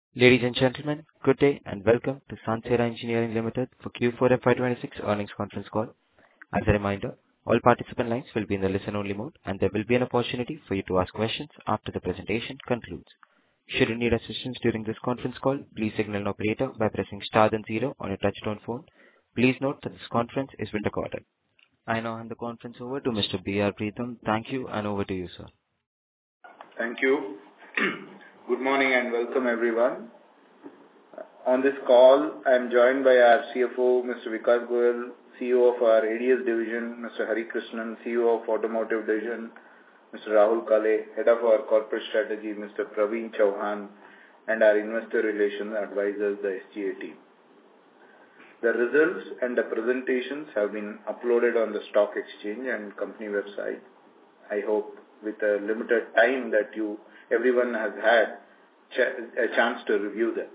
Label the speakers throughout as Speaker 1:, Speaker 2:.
Speaker 1: Ladies and gentlemen, good day and welcome to Sansera Engineering Limited for Q4 FY26 earnings conference call. As a reminder, all participant lines will be in the listen-only mode, and there will be an opportunity for you to ask questions after the presentation concludes. Should you need assistance during this conference call, please signal an operator by pressing star then zero on your touchtone phone. Please note that this conference is being recorded. I now hand the conference over to Mr. B.R. Preetham. Thank you, and over to you, sir.
Speaker 2: Thank you. Good morning and welcome everyone. On this call, I am joined by our CFO, Mr. Vikas Goyal, CEO of our ADS division, Mr. Hari Krishnan, CEO of Automotive division, Mr. Rahul Kale, Head of our Corporate Strategy, Mr. Praveen Chauhan, and our Investor Relations Advisors, the SGA team. The results and the presentations have been uploaded on the stock exchange and company website. I hope with a limited time that everyone has had a chance to review them.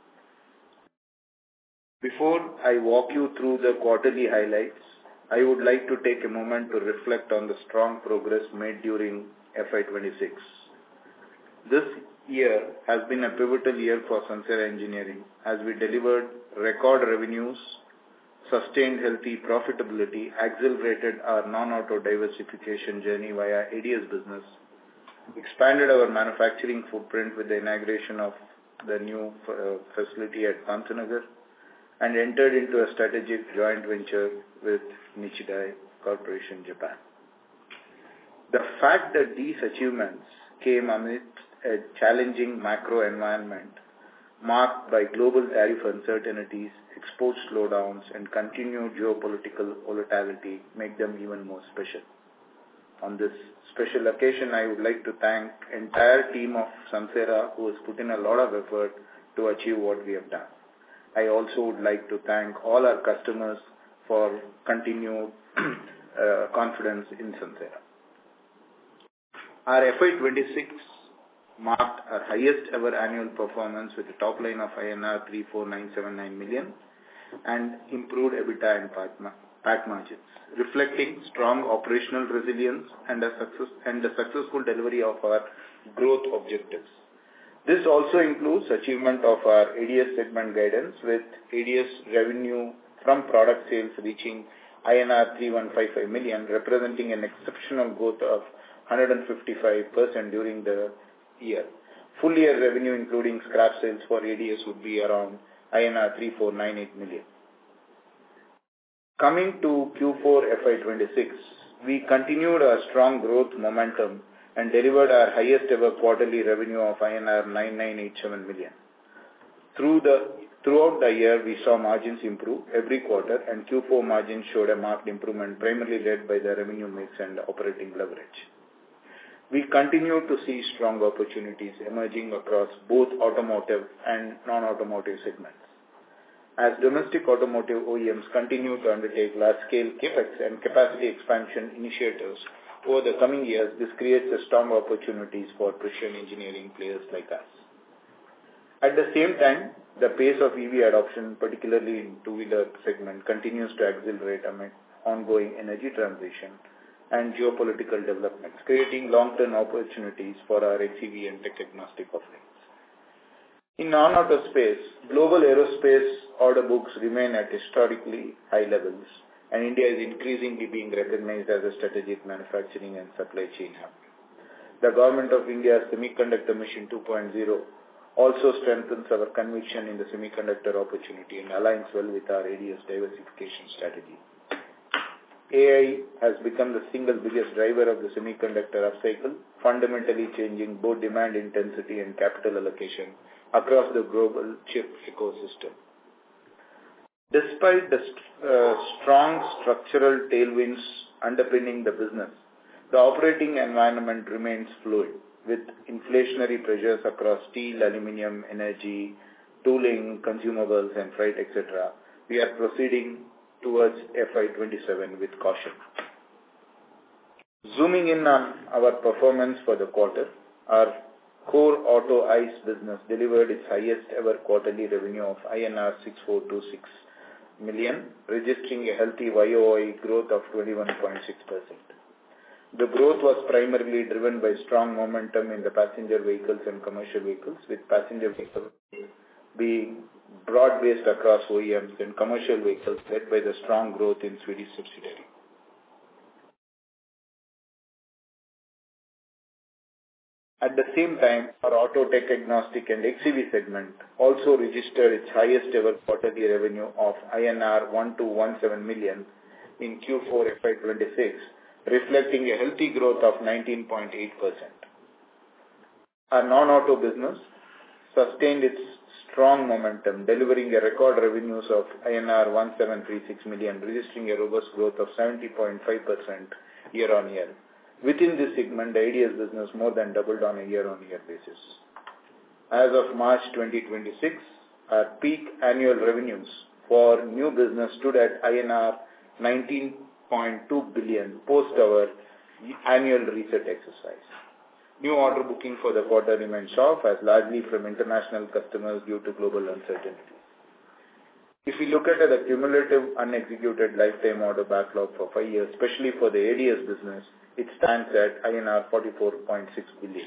Speaker 2: Before I walk you through the quarterly highlights, I would like to take a moment to reflect on the strong progress made during FY26. This year has been a pivotal year for Sansera Engineering as we delivered record revenues, sustained healthy profitability, accelerated our non-auto diversification journey via ADS business, expanded our manufacturing footprint with the inauguration of the new facility at Pantnagar, and entered into a strategic joint venture with Nichidai Corporation, Japan. The fact that these achievements came amidst a challenging macro environment marked by global tariff uncertainties, export slowdowns, and continued geopolitical volatility make them even more special. On this special occasion, I would like to thank the entire team of Sansera who has put in a lot of effort to achieve what we have done. I also would like to thank all our customers for continued confidence in Sansera. Our FY26 marked our highest ever annual performance with a top line of INR 34,979 million and improved EBITDA and PAT margins, reflecting strong operational resilience and the successful delivery of our growth objectives. This also includes achievement of our ADS segment guidance, with ADS revenue from product sales reaching INR 3155 million, representing an exceptional growth of 155% during the year. Full year revenue including scrap sales for ADS would be around INR 3498 million. Coming to Q4 FY26, we continued our strong growth momentum and delivered our highest ever quarterly revenue of INR 9987 million. Throughout the year, we saw margins improve every quarter, and Q4 margins showed a marked improvement, primarily led by the revenue mix and operating leverage. We continue to see strong opportunities emerging across both automotive and non-automotive segments. As domestic automotive OEMs continue to undertake large-scale CapEx and capacity expansion initiatives over the coming years, this creates a strong opportunities for precision engineering players like us. At the same time, the pace of EV adoption, particularly in two-wheeler segment, continues to accelerate amid ongoing energy transition and geopolitical developments, creating long-term opportunities for our HCV and tech-agnostic offerings. In non-auto space, global aerospace order books remain at historically high levels, and India is increasingly being recognized as a strategic manufacturing and supply chain hub. The Government of India's Semiconductor Mission 2.0 also strengthens our conviction in the semiconductor opportunity and aligns well with our ADS diversification strategy. AI has become the single biggest driver of the semiconductor upcycle, fundamentally changing both demand intensity and capital allocation across the global chip ecosystem. Despite the strong structural tailwinds underpinning the business, the operating environment remains fluid, with inflationary pressures across steel, aluminium, energy, tooling, consumables, and freight, etc. We are proceeding towards FY27 with caution. Zooming in on our performance for the quarter, our core auto ICE business delivered its highest ever quarterly revenue of INR 6426 million, registering a healthy YOY growth of 21.6%. The growth was primarily driven by strong momentum in the passenger vehicles and commercial vehicles, with passenger vehicles being broad-based across OEMs and commercial vehicles led by the strong growth in Swedish subsidiary. At the same time, our auto tech agnostic and XEV segment also registered its highest ever quarterly revenue of INR 1217 million in Q4 FY26, reflecting a healthy growth of 19.8%. Our non-auto business sustained its strong momentum, delivering a record revenues of INR 1736 million, registering a robust growth of 70.5% year-on-year. Within this segment, the ADS business more than doubled on a year-on-year basis. As of March 2026, our peak annual revenues for new business stood at INR 19.2 billion post our annual reset exercise. New order booking for the quarter remains soft, as largely from international customers due to global uncertainty. If we look at the cumulative unexecuted lifetime order backlog for 5 years, especially for the ADS business, it stands at INR 44.6 billion.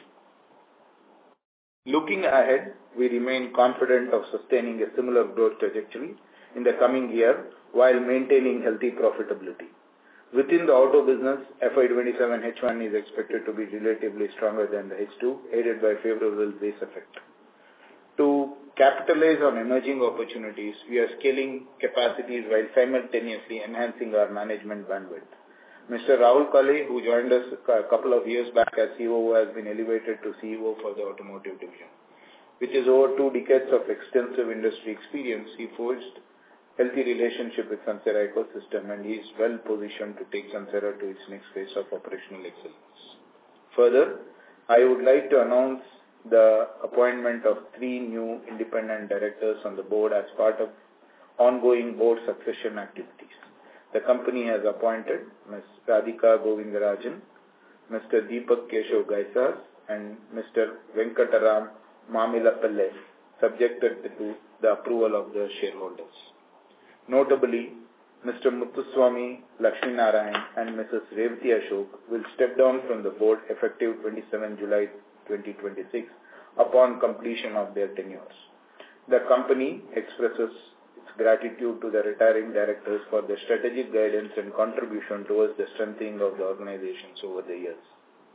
Speaker 2: Looking ahead, we remain confident of sustaining a similar growth trajectory in the coming year while maintaining healthy profitability. Within the auto business, FY27 H1 is expected to be relatively stronger than the H2, aided by favorable base effect. To capitalize on emerging opportunities, we are scaling capacities while simultaneously enhancing our management bandwidth. Mr. Rahul Kale, who joined us a couple of years back as COO, has been elevated to CEO for the automotive division. With his over 2 decades of extensive industry experience, he forged healthy relationship with Sansera ecosystem, and he is well positioned to take Sansera to its next phase of operational excellence. Further, I would like to announce the appointment of 3 new independent directors on the board as part of ongoing board succession activities. The company has appointed Ms. Radhika Govindarajan, Mr. Deepak Keshav Gaisas, and Mr. Venkataram Mamilapalle, subjected to the approval of the shareholders. Notably, Mr. Muthuswamy Lakshminarayan and Mrs. Revati Ashok will step down from the board effective 27 July 2026 upon completion of their tenures. The company expresses its gratitude to the retiring directors for their strategic guidance and contribution towards the strengthening of the organizations over the years.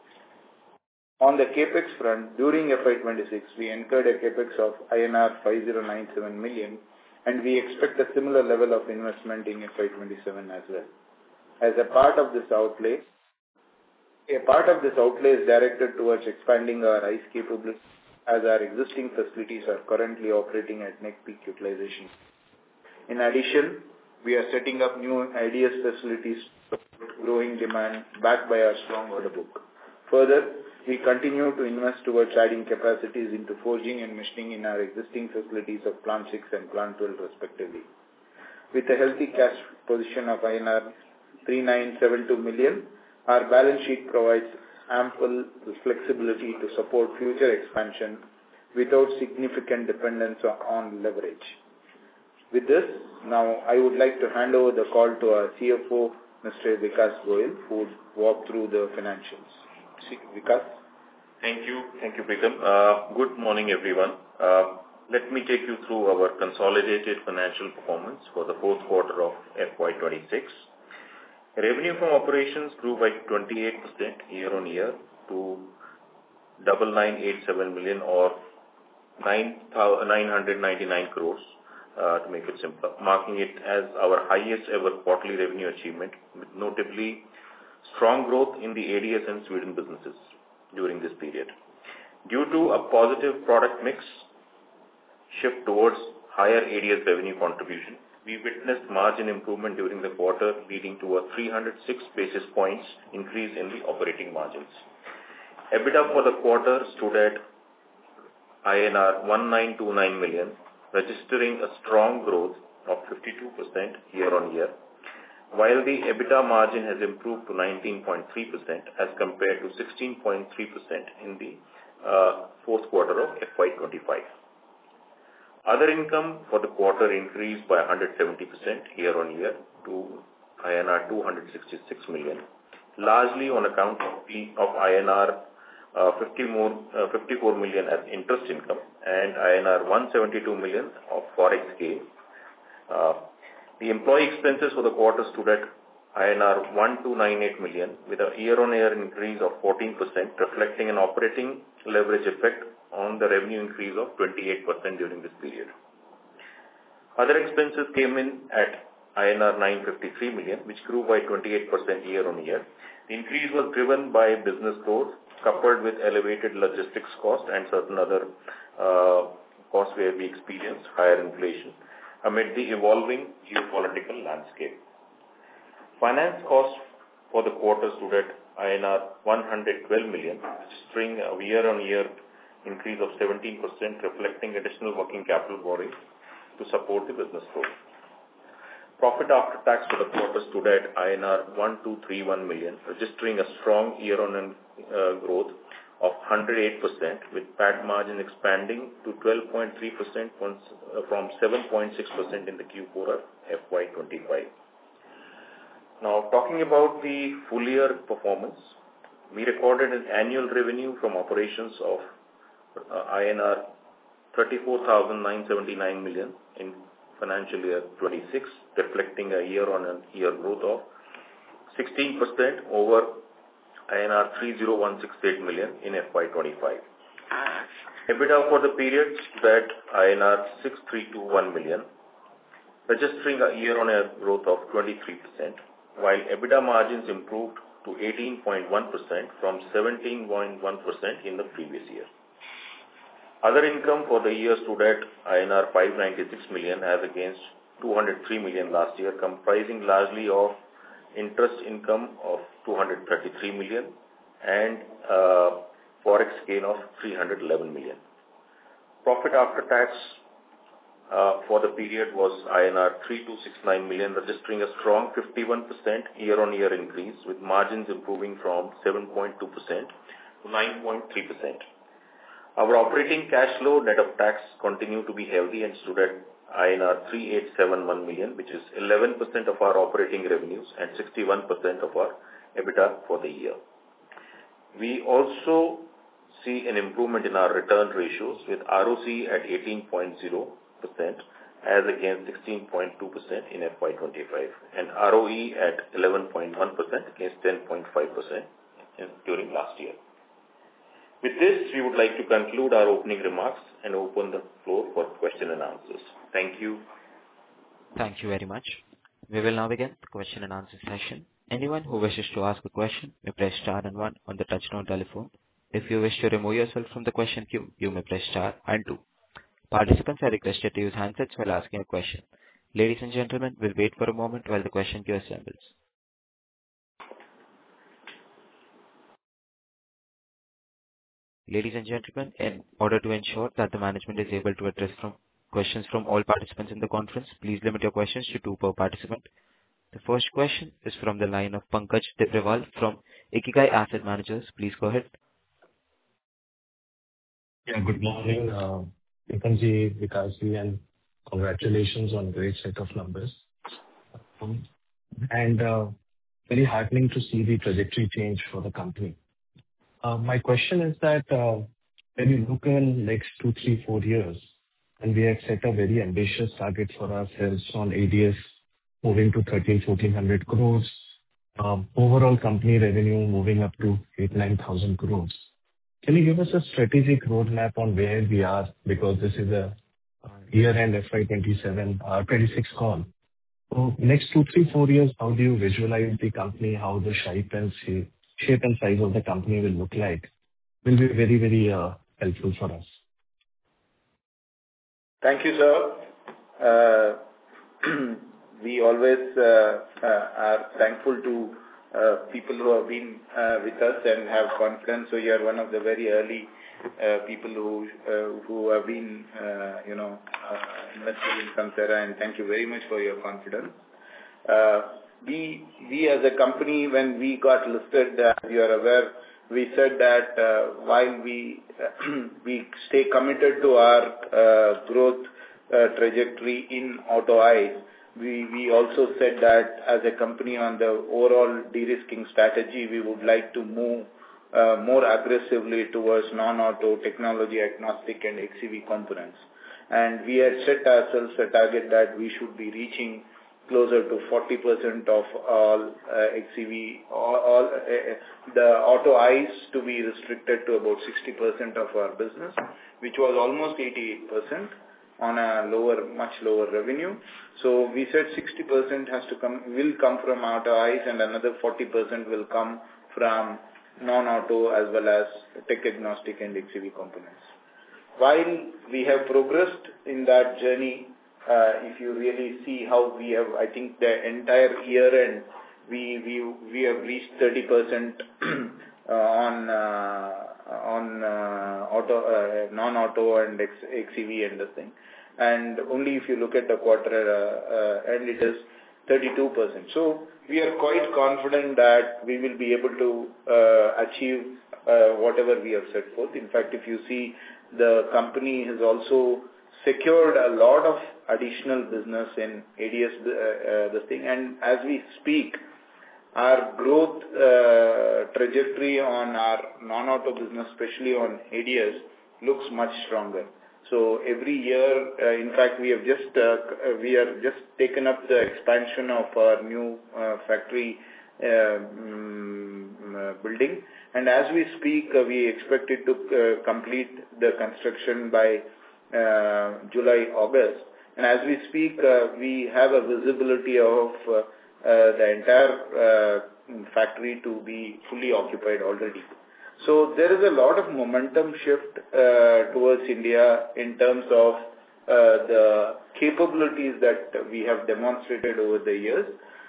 Speaker 2: On the capex front, during FY26, we incurred a capex of INR 5097 million, and we expect a similar level of investment in FY27 as well. As a part of this outlay is directed towards expanding our ICE capabilities, as our existing facilities are currently operating at net peak utilization. In addition, we are setting up new IDS facilities for growing demand backed by our strong order book. Further, we continue to invest towards adding capacities into forging and machining in our existing facilities of Plant 6 and Plant 12 respectively. With a healthy cash position of INR 3972 million, our balance sheet provides ample flexibility to support future expansion without significant dependence on leverage. With this, now I would like to hand over the call to our CFO, Mr. Vikas Goyal, who will walk through the financials. Vikas?
Speaker 3: Thank you, Preetham. Good morning, everyone. Let me take you through our consolidated financial performance for the fourth quarter of FY26. Revenue from operations grew by 28% year-on-year to 9987 million or 999 crores, to make it simpler, marking it as our highest ever quarterly revenue achievement, with notably strong growth in the ADS and Sweden businesses during this period. Due to a positive product mix shift towards higher ADS revenue contribution, we witnessed margin improvement during the quarter, leading to a 306 basis points increase in the operating margins. EBITDA for the quarter stood at INR 1929 million, registering a strong growth of 52% year-on-year, while the EBITDA margin has improved to 19.3% as compared to 16.3% in the fourth quarter of FY25. Other income for the quarter increased by 170% year-on-year to INR 266 million, largely on account of INR 54 million as interest income and INR 172 million of forex gain. The employee expenses for the quarter stood at INR 1298 million with a year-on-year increase of 14%, reflecting an operating leverage effect on the revenue increase of 28% during this period. Other expenses came in at INR 953 million, which grew by 28% year-on-year. The increase was driven by business growth coupled with elevated logistics cost and certain other costs where we experienced higher inflation amid the evolving geopolitical landscape. Finance costs for the quarter stood at INR 112 million, registering a year-on-year increase of 17%, reflecting additional working capital borrowing to support the business growth. Profit after tax for the quarter stood at INR 1231 million, registering a strong year-on-year growth of 108%, with PAT margin expanding to 12.3% from 7.6% in the Q4 of FY25. Now, talking about the full year performance, we recorded an annual revenue from operations of INR 34,979 million in financial year 26, reflecting a year-on-year growth of 16% over INR 30,168 million in FY25. EBITDA for the period stood at INR 6,321 million, registering a year-on-year growth of 23%, while EBITDA margins improved to 18.1% from 17.1% in the previous year. Other income for the year stood at INR 596 million as against 203 million last year, comprising largely of interest income of 233 million and forex gain of 311 million. Profit after tax for the period was INR 3269 million, registering a strong 51% year-on-year increase, with margins improving from 7.2% to 9.3%. Our operating cash flow net of tax continued to be healthy and stood at INR 3871 million, which is 11% of our operating revenues and 61% of our EBITDA for the year. We also see an improvement in our return ratios, with ROC at 18.0% as against 16.2% in FY25 and ROE at 11.1% against 10.5% during last year. With this, we would like to conclude our opening remarks and open the floor for question and answers. Thank you.
Speaker 1: Thank you very much. We will now begin the question and answer session. Anyone who wishes to ask a question may press star and one on the touchtone telephone. If you wish to remove yourself from the question queue, you may press star and two. Participants are requested to use handsets while asking a question. Ladies and gentlemen, we'll wait for a moment while the question queue assembles. Ladies and gentlemen, in order to ensure that the management is able to address questions from all participants in the conference, please limit your questions to two per participant. The first question is from the line of Pankaj Tibrewal from Ikigai Asset Managers. Please go ahead.
Speaker 4: Yeah, good morning, Vikramji, Vikasji, and congratulations on great set of numbers. And very heartening to see the trajectory change for the company. My question is that when you look in next 2, 3, 4 years, and we have set a very ambitious target for ourselves on ADS moving to 1,400 crores, overall company revenue moving up to 8,000-9,000 crores. Can you give us a strategic roadmap on where we are? Because this is a year-end FY27, 26 call. So next 2, 3, 4 years, how do you visualize the company, how the shape and size of the company will look like? Will be very, very helpful for us.
Speaker 2: Thank you, sir. We always are thankful to people who have been with us and have confidence. So you are one of the very early people who have been, invested in Sansera, and thank you very much for your confidence. We as a company, when we got listed, you are aware, we said that while we stay committed to our growth trajectory in auto ICE, we also said that as a company on the overall de-risking strategy, we would like to move more aggressively towards non-auto, technology agnostic and XEV components. And we had set ourselves a target that we should be reaching closer to 40% of all XEV, the auto ICE to be restricted to about 60% of our business, which was almost 88% on a much lower revenue. So we said 60% will come from auto ICE and another 40% will come from non-auto as well as tech agnostic and XEV components. While we have progressed in that journey, if you really see how we have, I think the entire year end, we have reached 30% on auto, non-auto and XEV and the thing. And only if you look at the quarter end, it is 32%. So we are quite confident that we will be able to achieve whatever we have set forth. In fact, if you see, the company has also secured a lot of additional business in ADS, this thing. And as we speak, our growth trajectory on our non-auto business, especially on ADS, looks much stronger. So every year, in fact, we are just taken up the expansion of our new factory building. And as we speak, we expect it to complete the construction by July, August. And as we speak, we have a visibility of the entire factory to be fully occupied already. So there is a lot of momentum shift towards India in terms of the capabilities that we have demonstrated over the years.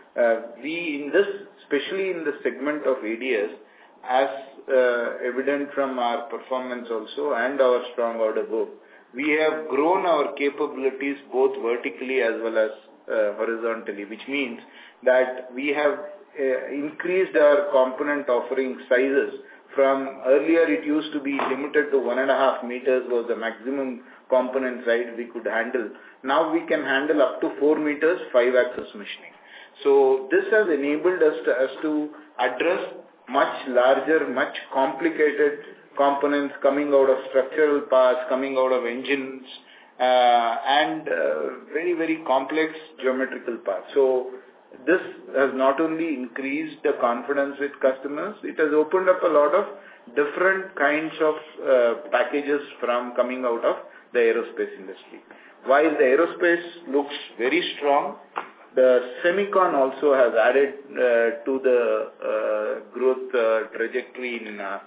Speaker 2: Especially in the segment of ADS, as evident from our performance also and our strong order book, we have grown our capabilities both vertically as well as horizontally, which means that we have increased our component offering sizes. From earlier, it used to be limited to 1.5 meters was the maximum component size we could handle. Now we can handle up to 4 meters, 5-axis machining. So this has enabled us to address much larger, much complicated components coming out of structural parts, coming out of engines, and very, very complex geometrical parts. So this has not only increased the confidence with customers, it has opened up a lot of different kinds of packages from coming out of the aerospace industry. While the aerospace looks very strong, the semicon also has added to the growth trajectory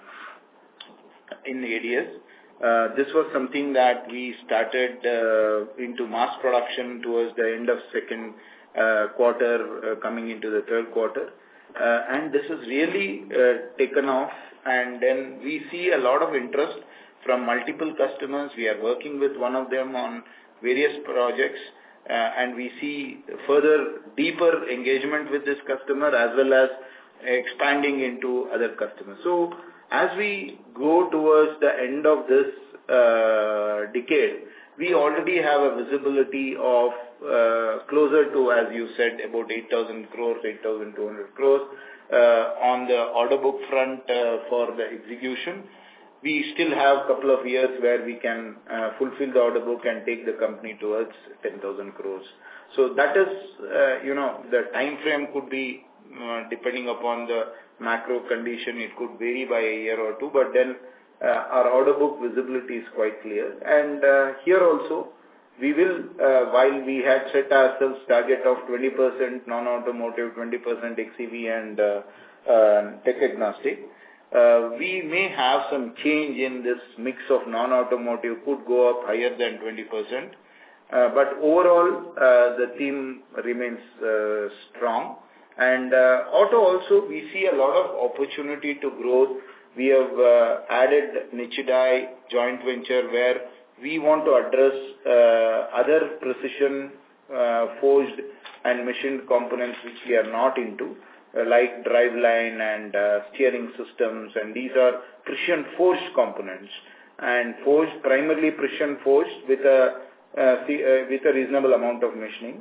Speaker 2: in ADS. This was something that we started into mass production towards the end of second quarter, coming into the third quarter. And this has really taken off, and then we see a lot of interest from multiple customers. We are working with one of them on various projects, and we see further deeper engagement with this customer as well as expanding into other customers. So as we go towards the end of this decade, we already have a visibility of closer to, as you said, about 8,000 crores, 8,200 crores on the order book front for the execution. We still have a couple of years where we can fulfill the order book and take the company towards 10,000 crores. So that is, the time frame could be, depending upon the macro condition, it could vary by a year or two, but then our order book visibility is quite clear. And here also, we will, while we had set ourselves target of 20% non-automotive, 20% XEV and tech agnostic, we may have some change in this mix of non-automotive, could go up higher than 20%. But overall, the theme remains strong. And auto also, we see a lot of opportunity to grow. We have added Nichidai joint venture where we want to address other precision forged and machined components which we are not into, like driveline and steering systems, and these are precision forged components and forged, primarily precision forged with a reasonable amount of machining.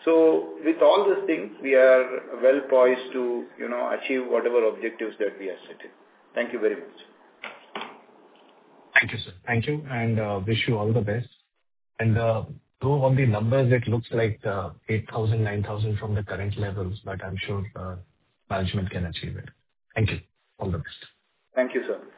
Speaker 2: So with all these things, we are well poised to, achieve whatever objectives that we are setting. Thank you very much.
Speaker 4: Thank you, sir. Thank you, and wish you all the best. And though on the numbers, it looks like 8,000, 9,000 from the current levels, but I'm sure management can achieve it. Thank you. All the best.
Speaker 2: Thank you, sir.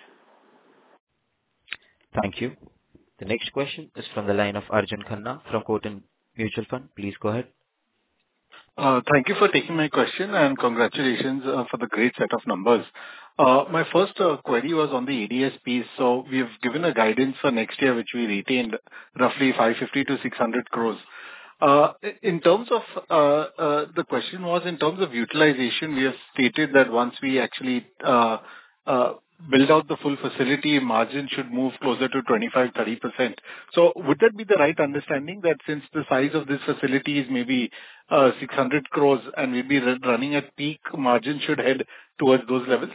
Speaker 1: Thank you. The next question is from the line of Arjun Khanna from Kotak Mutual Fund. Please go ahead.
Speaker 5: Thank you for taking my question, and congratulations for the great set of numbers. My first query was on the ADS piece. So we have given a guidance for next year, which we retained roughly 550 to 600 crores. In terms of the question was in terms of utilization, we have stated that once we actually build out the full facility, margin should move closer to 25-30%. So would that be the right understanding, that since the size of this facility is maybe 600 crores and we'll be running at peak, margin should head towards those levels?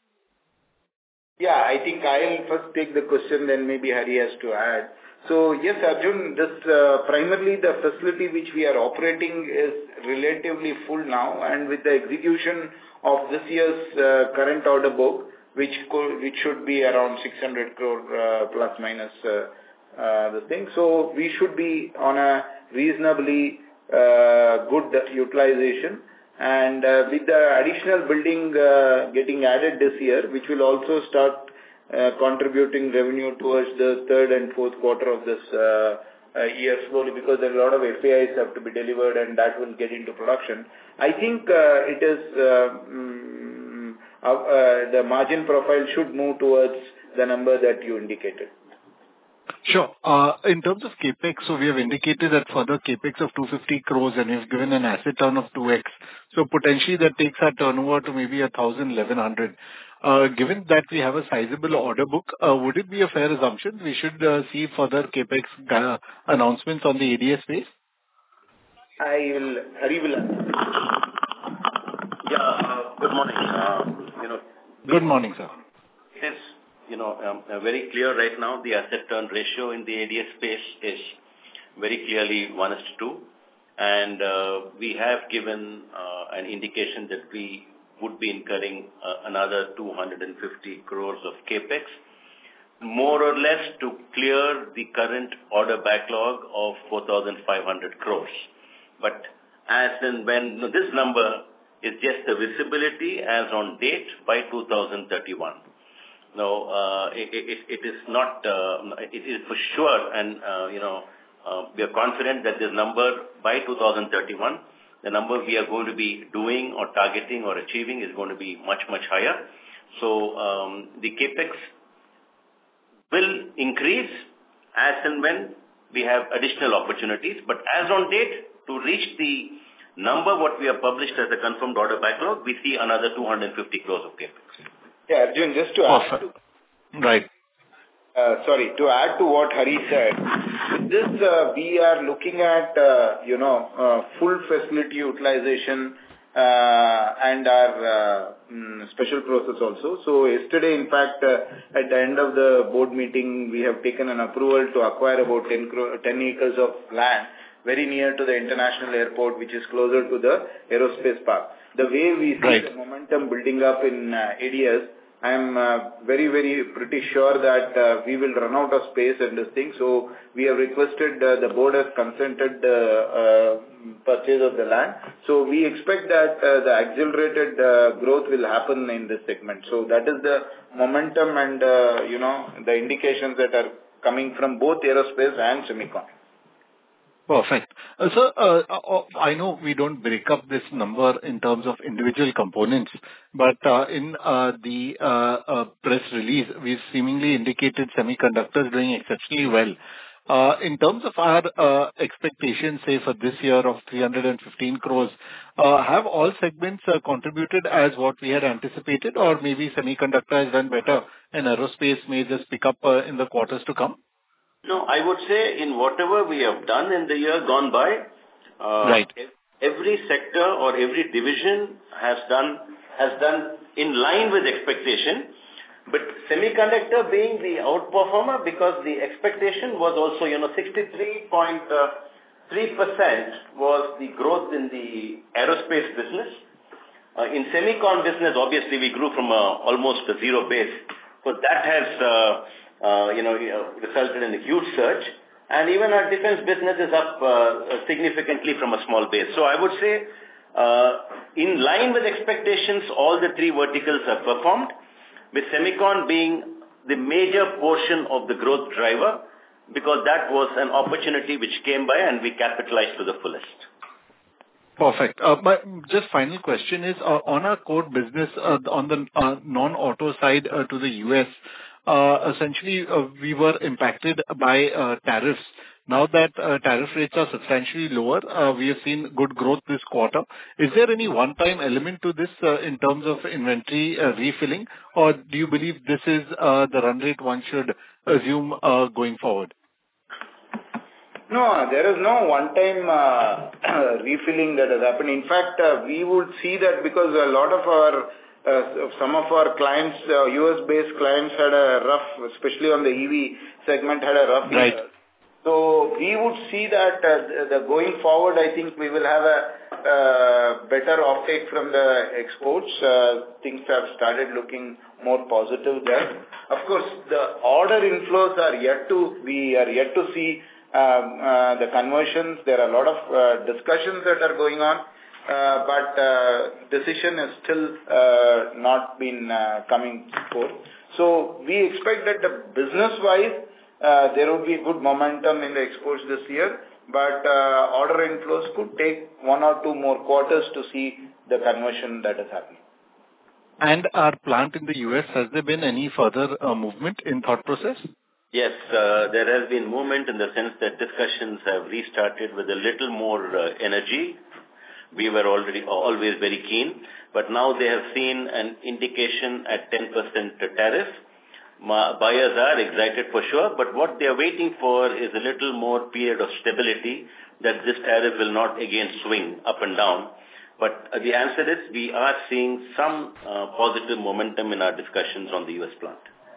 Speaker 2: Yeah, I think I'll first take the question, then maybe Hari has to add. So yes, Arjun, this primarily the facility which we are operating is relatively full now, and with the execution of this year's current order book, which should be around 600 crore plus minus the thing. So we should be on a reasonably good utilization. And with the additional building getting added this year, which will also start contributing revenue towards the third and fourth quarter of this year slowly, because there are a lot of FAIs have to be delivered and that will get into production. I think it is the margin profile should move towards the number that you indicated.
Speaker 5: Sure. In terms of CapEx, so we have indicated that further CapEx of 250 crores and we've given an asset turn of 2x. So potentially that takes our turnover to maybe 1,000, 1,100. Given that we have a sizable order book, would it be a fair assumption we should see further CapEx announcements on the ADS space?
Speaker 2: Hari will.
Speaker 3: Yeah, good morning.
Speaker 5: Good morning, sir.
Speaker 3: It is, very clear right now, the asset turn ratio in the ADS space is very clearly 1:2. And we have given an indication that we would be incurring another 250 crores of CapEx, more or less to clear the current order backlog of 4,500 crores. But as and when this number is just the visibility as on date by 2031. Now, it is not, it is for sure, and, we are confident that this number by 2031, the number we are going to be doing or targeting or achieving is going to be much, much higher. So, the CapEx will increase as and when we have additional opportunities, but as on date, to reach the number what we have published as a confirmed order backlog, we see another 250 crores of CapEx.
Speaker 2: Yeah, Arjun, just to add to,
Speaker 5: right.
Speaker 2: To add to what Hari said, with this, we are looking at, full facility utilization and our special process also. So yesterday, in fact, at the end of the board meeting, we have taken an approval to acquire about 10 acres of land very near to the international airport, which is closer to the aerospace park. The way we see the momentum building up in ADS, I am very, very pretty sure that we will run out of space in this thing. So we have requested, the board has consented the purchase of the land. So we expect that the accelerated growth will happen in this segment. So that is the momentum and, the indications that are coming from both aerospace and semicon.
Speaker 5: Perfect. Sir, I know we don't break up this number in terms of individual components, but in the press release, we seemingly indicated semiconductors doing exceptionally well. In terms of our expectations, say for this year of 315 crores, have all segments contributed as what we had anticipated, or maybe semiconductor has done better and aerospace may just pick up in the quarters to come?
Speaker 3: No, I would say in whatever we have done in the year gone by, every sector or every division has done in line with expectation. But semiconductor being the outperformer, because the expectation was also, 63.7
Speaker 6: 3% was the growth in the aerospace business. In semicon business, obviously, we grew from almost a zero base. So that has, resulted in a huge surge. And even our defense business is up significantly from a small base. So I would say, in line with expectations, all the three verticals have performed, with semicon being the major portion of the growth driver, because that was an opportunity which came by and we capitalized to the fullest.
Speaker 5: Perfect. My just final question is, on our core business, on the non-auto side, to the U.S., essentially, we were impacted by tariffs. Now that tariff rates are substantially lower, we have seen good growth this quarter. Is there any one-time element to this, in terms of inventory refilling, or do you believe this is the run rate one should assume going forward?
Speaker 2: No, there is no one-time refilling that has happened. In fact, we would see that because a lot of our, some of our clients, US-based clients had a rough, especially on the EV segment, had a rough
Speaker 5: Right.
Speaker 2: year. So we would see that the going forward, I think we will have a better offtake from the exports. Things have started looking more positive there. Of course, the order inflows we are yet to see the conversions. There are a lot of discussions that are going on, but decision is still not been coming forth. So we expect that the business-wise, there will be good momentum in the exports this year, but order inflows could take 1 or 2 more quarters to see the conversion that is happening.
Speaker 5: And our plant in the US, has there been any further movement in thought process?
Speaker 6: Yes, there has been movement in the sense that discussions have restarted with a little more energy. We were always very keen, but now they have seen an indication at 10% tariff. Buyers are excited for sure, but what they are waiting for is a little more period of stability, that this tariff will not again swing up and down. But the answer is, we are seeing some positive momentum in our discussions on the US plant.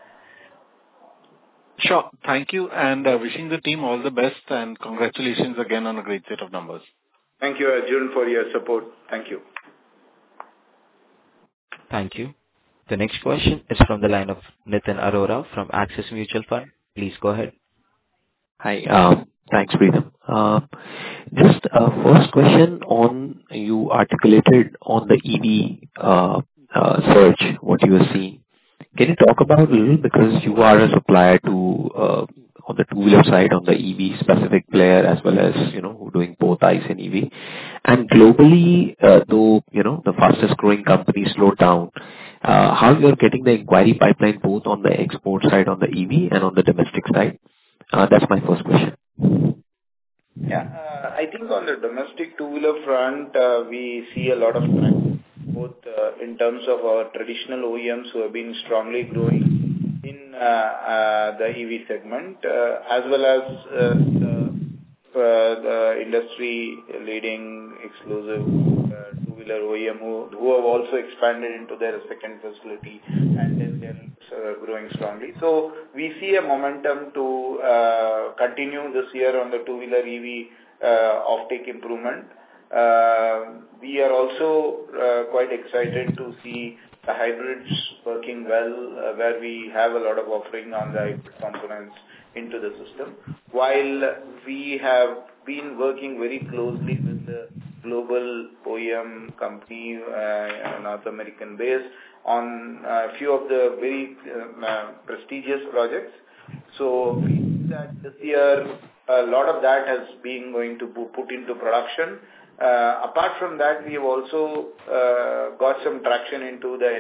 Speaker 5: Sure. Thank you, and wishing the team all the best, and congratulations again on a great set of numbers.
Speaker 2: Thank you, Arjun, for your support. Thank you.
Speaker 1: Thank you. The next question is from the line of Nitin Arora from Axis Mutual Fund. Please go ahead.
Speaker 7: Hi. Thanks, Preetham. Just first question on, you articulated on the EV surge, what you are seeing. Can you talk about a little, because you are a supplier to on the two-wheeler side, on the EV specific player, as well as, who doing both ICE and EV. And globally, though, the fastest growing companies slowed down, how you are getting the inquiry pipeline both on the export side, on the EV and on the domestic side? That's my first question.
Speaker 2: Yeah, I think on the domestic two-wheeler front, we see a lot of traction, both in terms of our traditional OEMs who have been strongly growing in the EV segment, as well as the industry-leading exclusive two-wheeler OEM who have also expanded into their second facility, and then they're growing strongly. So we see a momentum to continue this year on the two-wheeler EV offtake improvement. We are also quite excited to see the hybrids working well, where we have a lot of offering on the hybrid components into the system. While we have been working very closely with the global OEM company, North American base, on a few of the very prestigious projects. So we see that this year, a lot of that has been going to be put into production. Apart from that, we have also got some traction into the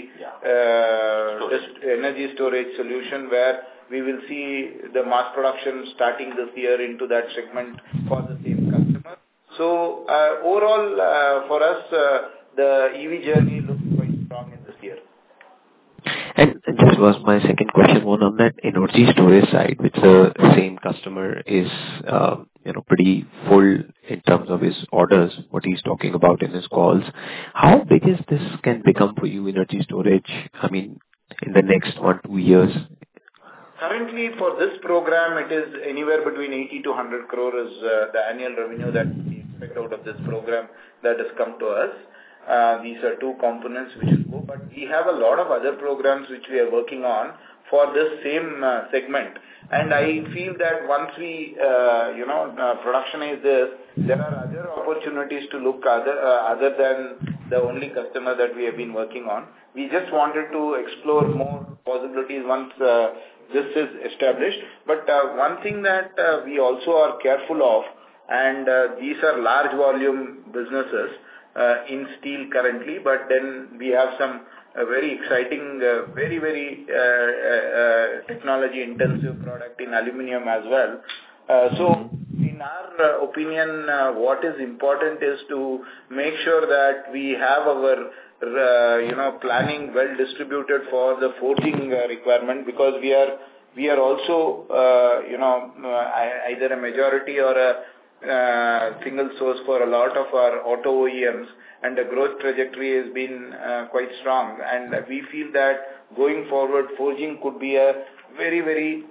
Speaker 2: energy storage solution, where we will see the mass production starting this year into that segment for the same customer. So overall, for us, the EV journey looks quite strong in this year.
Speaker 7: And just was my second question, one on that energy storage side, which the same customer is, pretty full in terms of his orders, what he's talking about in his calls. How big is this can become for you, energy storage, in the next 1-2 years?
Speaker 2: Currently, for this program, it is anywhere between 80 to 100 crore is the annual revenue that we expect out of this program that has come to us. These are two components which will go, but we have a lot of other programs which we are working on for this same segment. And I feel that once we, productionize this, there are other opportunities to look other than the only customer that we have been working on. We just wanted to explore more possibilities once this is established. But one thing that we also are careful of, and these are large volume businesses in steel currently, but then we have some very exciting, very technology intensive product in aluminium as well. So in our opinion, what is important is to make sure that we have our planning well distributed for the forging requirement, because we are also either a majority or a single source for a lot of our auto OEMs, and the growth trajectory has been quite strong. And we feel that going forward, forging could be a very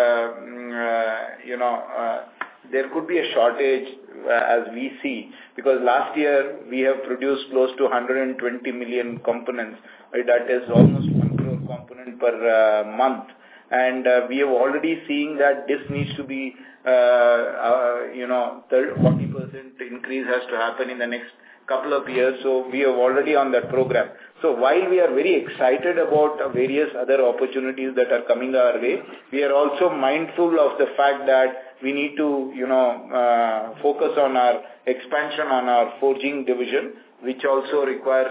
Speaker 2: there could be a shortage as we see, because last year we have produced close to 120 million components. That is almost 1 crore component per month. And we have already seen that this needs to be, 40% increase has to happen in the next couple of years. So we are already on that program. So while we are very excited about various other opportunities that are coming our way, we are also mindful of the fact that we need to, focus on our expansion on our forging division, which also requires,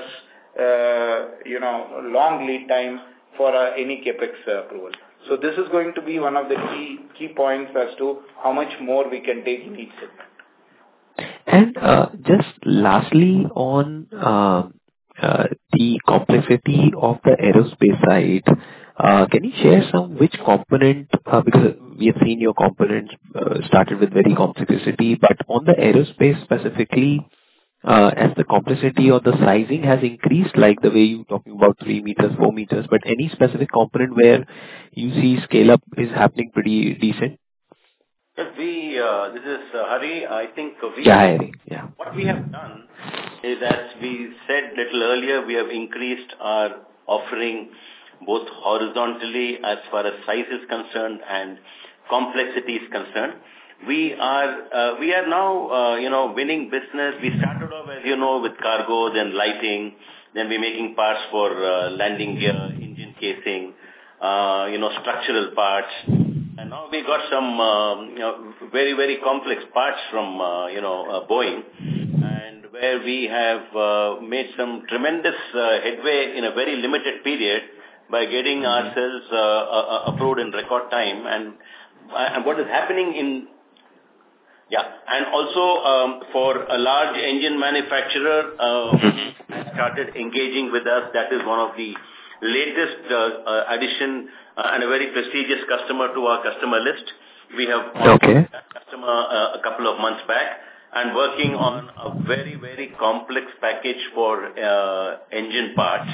Speaker 2: long lead time for any capex approval. So this is going to be one of the key points as to how much more we can take in each segment.
Speaker 7: And just lastly on the complexity of the aerospace side, can you share which component, because we have seen your components started with very complexity, but on the aerospace specifically, as the complexity or the sizing has increased, like the way you talking about 3 meters, 4 meters, but any specific component where you see scale up is happening pretty decent?
Speaker 6: This is Hari. I think
Speaker 7: Hari.
Speaker 6: What we have done is, as we said little earlier, we have increased our offering both horizontally as far as size is concerned and complexity is concerned. We are now, winning business. We started off, as with cargo, then lighting, then we're making parts for landing gear, engine casing, structural parts. And now we got some, very complex parts from, Boeing, and where we have made some tremendous headway in a very limited period by getting ourselves approved in record time. And what is happening and also for a large engine manufacturer has started engaging with us. That is one of the latest addition and a very prestigious customer to our customer list. We have that customer a couple of months back and working on a very complex package for engine parts,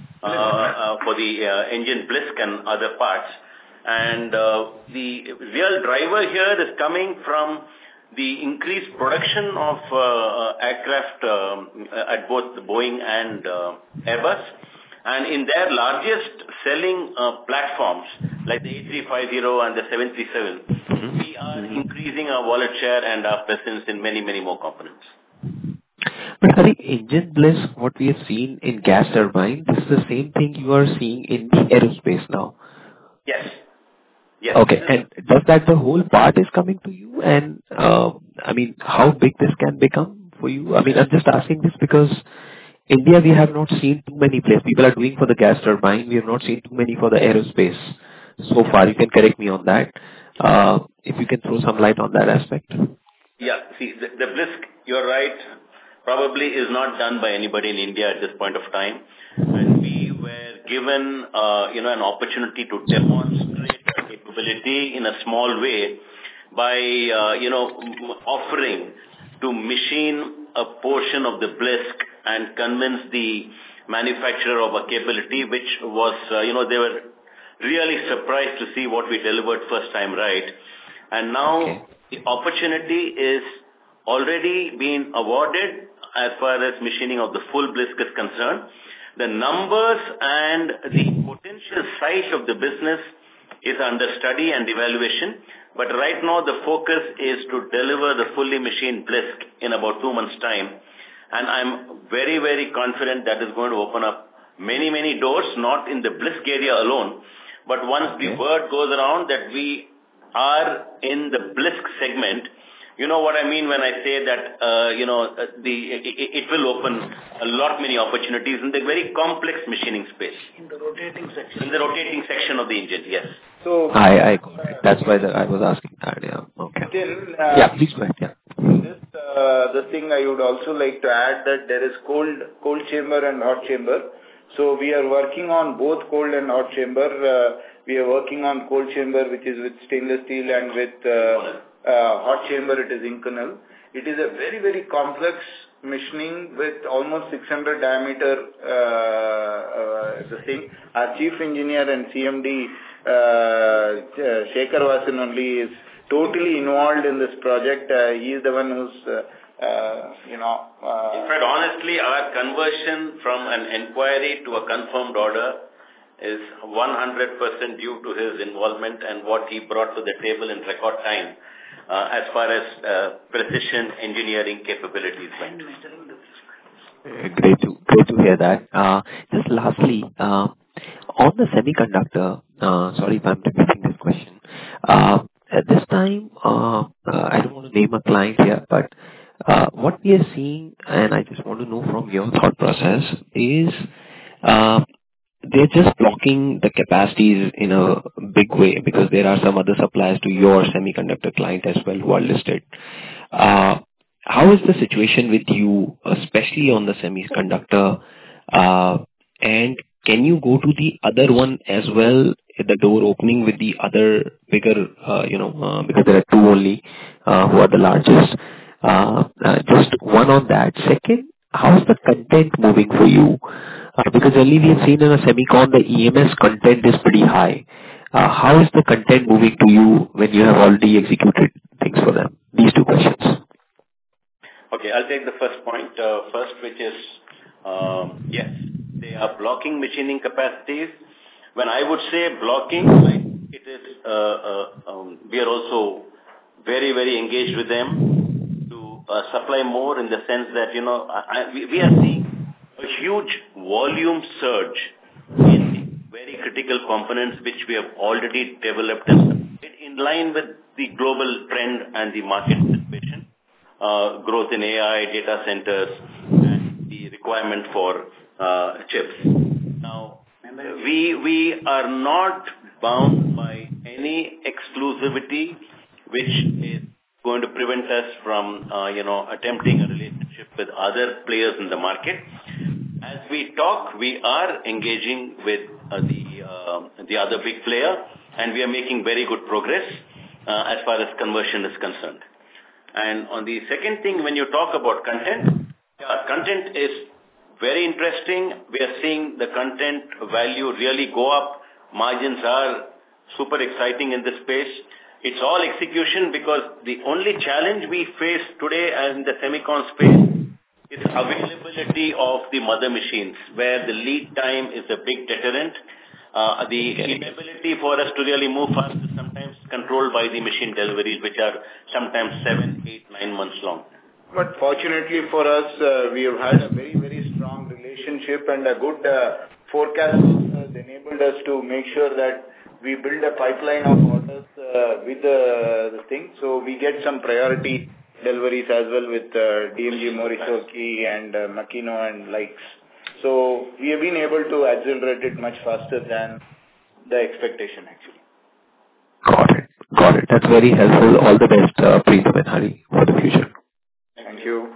Speaker 6: for the engine blisk and other parts. And the real driver here is coming from the increased production of aircraft at both Boeing and Airbus. And in their largest selling platforms, like the A350 and the 737, we are increasing our wallet share and our presence in many more components.
Speaker 7: But Hari, engine blisk, what we have seen in gas turbine, this is the same thing you are seeing in the aerospace now.
Speaker 6: Yes.
Speaker 7: Okay, and does that the whole part is coming to you? And how big this can become for you? I'm just asking this because India, we have not seen too many places. People are doing for the gas turbine. We have not seen too many for the aerospace so far. You can correct me on that. If you can throw some light on that aspect.
Speaker 6: Yeah, see, the blisk, you're right, probably is not done by anybody in India at this point of time. And we were given, an opportunity to demonstrate our capability in a small way by, offering to machine a portion of the blisk and convince the manufacturer of a capability, which was, they were really surprised to see what we delivered first time right. And now the opportunity is already been awarded as far as machining of the full BLISK is concerned. The numbers and the potential size of the business is under study and evaluation. But right now the focus is to deliver the fully machined BLISK in about 2 months' time. And I'm very, very confident that is going to open up many, many doors, not in the BLISK area alone, but once the word goes around that we are in the BLISK segment, you know what I mean when I say that, it will open a lot many opportunities in the very complex machining space.
Speaker 2: In the rotating section.
Speaker 6: In the rotating section of the engine, yes.
Speaker 7: So I got it. That's why I was asking that, yeah. Okay.
Speaker 2: Still,
Speaker 7: please go ahead, yeah.
Speaker 2: The thing I would also like to add that there is cold chamber and hot chamber. So we are working on both cold and hot chamber. We are working on cold chamber, which is with stainless steel, and with hot chamber, it is Inconel. It is a very, very complex machining with almost 600 diameter, the thing. Our chief engineer and CMD, Shekhar Vasan only, is totally involved in this project. He is the one who's,
Speaker 6: In fact, honestly, our conversion from an inquiry to a confirmed order is 100% due to his involvement and what he brought to the table in record time, as far as precision engineering capabilities went.
Speaker 7: Great to hear that. Just lastly, on the semiconductor, sorry if I'm repeating this question. At this time, I don't want to name a client here, but what we are seeing, and I just want to know from your thought process, is they're just blocking the capacities in a big way because there are some other suppliers to your semiconductor client as well who are listed. How is the situation with you, especially on the semiconductor? And can you go to the other one as well, the door opening with the other bigger, because there are two only who are the largest. Just one on that. Second, how's the content moving for you? Because earlier we have seen in a semicon, the EMS content is pretty high. How is the content moving to you when you have already executed things for them? These two questions.
Speaker 6: Okay, I'll take the first point first, which is, yes, they are blocking machining capacities. When I would say blocking, it is, we are also very, very engaged with them to supply more, in the sense that, we are seeing a huge volume surge in the very critical components which we have already developed in line with the global trend and the market situation, growth in AI, data centers, and the requirement for chips. Now, we are not bound by any exclusivity which is going to prevent us from, attempting a relationship with other players in the market. As we talk, we are engaging with the other big player, and we are making very good progress as far as conversion is concerned. And on the second thing, when you talk about content, content is very interesting. We are seeing the content value really go up. Margins are super exciting in this space. It's all execution, because the only challenge we face today in the semicon space is availability of the mother machines, where the lead time is a big deterrent. The inability for us to really move fast is sometimes controlled by the machine deliveries, which are sometimes 7, 8, 9 months long.
Speaker 2: But fortunately for us, we have had a very, very strong relationship, and a good forecast has enabled us to make sure that we build a pipeline of orders with the thing. So we get some priority deliveries as well with DMG Morisoki and Makino and likes. So we have been able to accelerate it much faster than the expectation, actually.
Speaker 7: Got it. That's very helpful. All the best, Preetham and Hari, for the future.
Speaker 2: Thank you.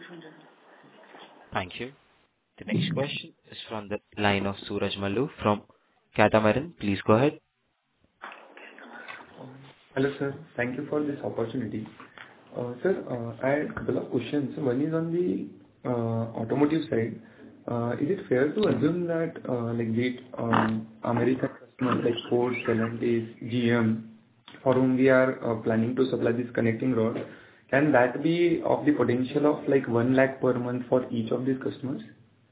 Speaker 1: Thank you. The next question is from the line of Suraj Malu from Catamaran. Please go ahead.
Speaker 8: Hello, sir. Thank you for this opportunity. Sir, I had a couple of questions. One is on the automotive side. Is it fair to assume that, American customers like Ford, Stellantis, GM, for whom we are planning to supply this connecting rod, can that be of the potential of like 1 lakh per month for each of these customers?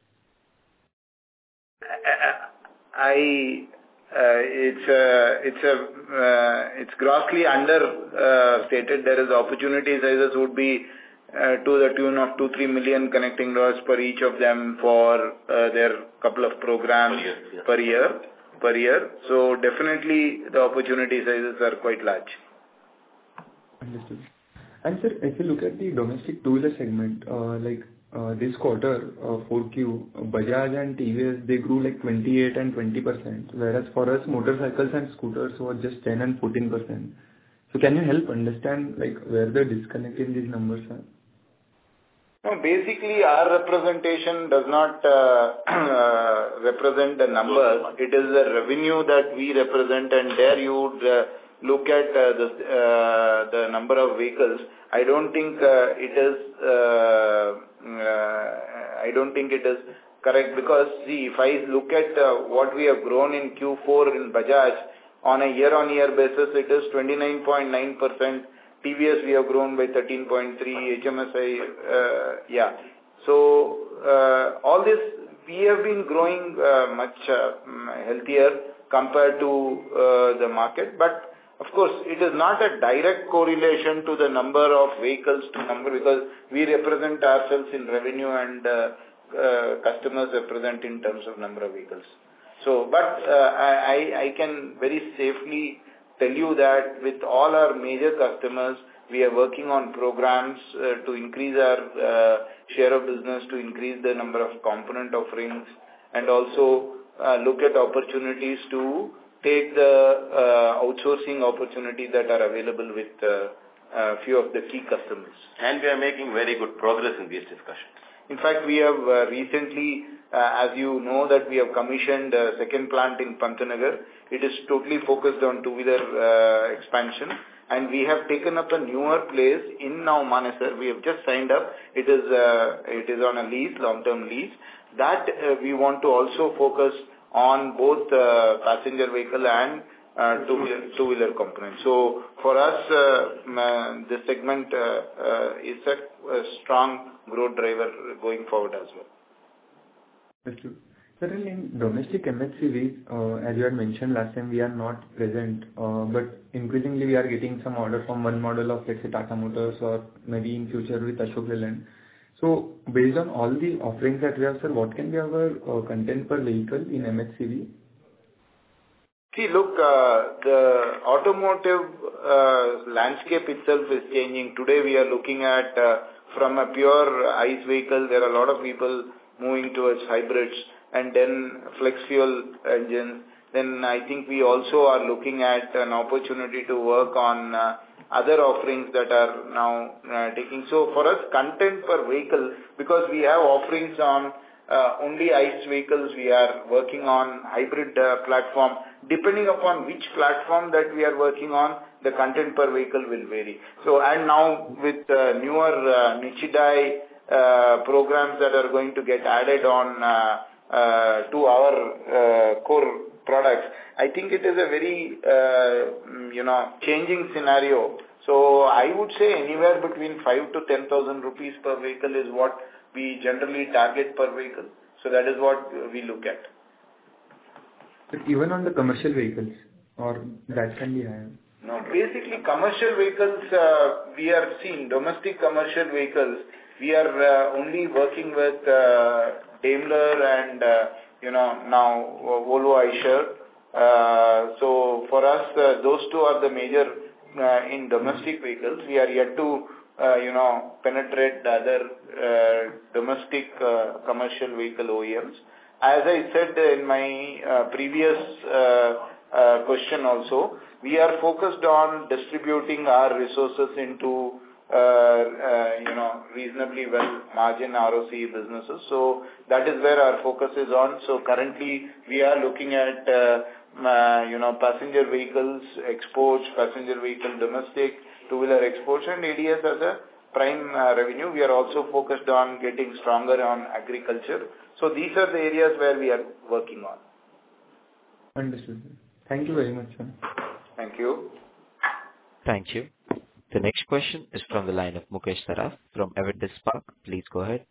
Speaker 2: It's grossly understated. There is opportunity sizes would be to the tune of 2-3 million connecting rods per each of them for their couple of programs per year. So definitely the opportunity sizes are quite large.
Speaker 8: Understood. And sir, if you look at the domestic two-wheeler segment, this quarter, 4Q, Bajaj and TVS, they grew like 28 and 20%, whereas for us, motorcycles and scooters were just 10 and 14%. So can you help understand like where the disconnect in these numbers are?
Speaker 2: No, basically our representation does not represent the numbers. It is the revenue that we represent, and there you would look at the number of vehicles. I don't think it is correct, because see, if I look at what we have grown in Q4 in Bajaj on a year-on-year basis, it is 29.9%. TVS we have grown by 13.3%. HMSI, So all this we have been growing much healthier compared to the market, but of course, it is not a direct correlation to the number of vehicles to number, because we represent ourselves in revenue and customers represent in terms of number of vehicles. So, but I can very safely tell you that with all our major customers, we are working on programs to increase our share of business, to increase the number of component offerings, and also look at opportunities to take the outsourcing opportunities that are available with a few of the key customers.
Speaker 6: And we are making very good progress in these discussions.
Speaker 2: In fact, we have recently, as you know, that we have commissioned a second plant in Pantnagar. It is totally focused on two-wheeler expansion, and we have taken up a newer place in now Manesar. We have just signed up. It is on a lease, long-term lease. That we want to also focus on both passenger vehicle and two-wheeler components. So for us, this segment is a strong growth driver going forward as well.
Speaker 8: That's true. Sir, in domestic MHCVs, as you had mentioned last time, we are not present, but increasingly we are getting some order from one model of, let's say, Tata Motors, or maybe in future with Ashok Leyland. So based on all the offerings that we have, sir, what can be our content per vehicle in MHCV?
Speaker 2: See, look, the automotive landscape itself is changing. Today we are looking at, from a pure ICE vehicle, there are a lot of people moving towards hybrids, and then flex fuel engines. Then I think we also are looking at an opportunity to work on other offerings that are now taking. So for us, content per vehicle, because we have offerings on only ICE vehicles, we are working on hybrid platform. Depending upon which platform that we are working on, the content per vehicle will vary. So, and now with newer Nichidai programs that are going to get added on to our core products, I think it is a very changing scenario. So I would say anywhere between 5,000 to 10,000 rupees per vehicle is what we generally target per vehicle. So that is what we look at.
Speaker 8: But even on the commercial vehicles, or that can be higher?
Speaker 2: No, basically commercial vehicles, we are seeing domestic commercial vehicles, we are only working with Daimler and now Volvo Eicher. So for us, those two are the major in domestic vehicles. We are yet to penetrate the other domestic commercial vehicle OEMs. As I said in my previous question also, we are focused on distributing our resources into reasonably well margin ROC businesses. So that is where our focus is on. So currently we are looking at passenger vehicles exports, passenger vehicle domestic, two-wheeler exports, and ADS as a prime revenue. We are also focused on getting stronger on agriculture. So these are the areas where we are working on.
Speaker 8: Understood. Thank you very much, sir.
Speaker 2: Thank you.
Speaker 1: Thank you. The next question is from the line of Mukesh Saraf from Avendus Spark. Please go ahead.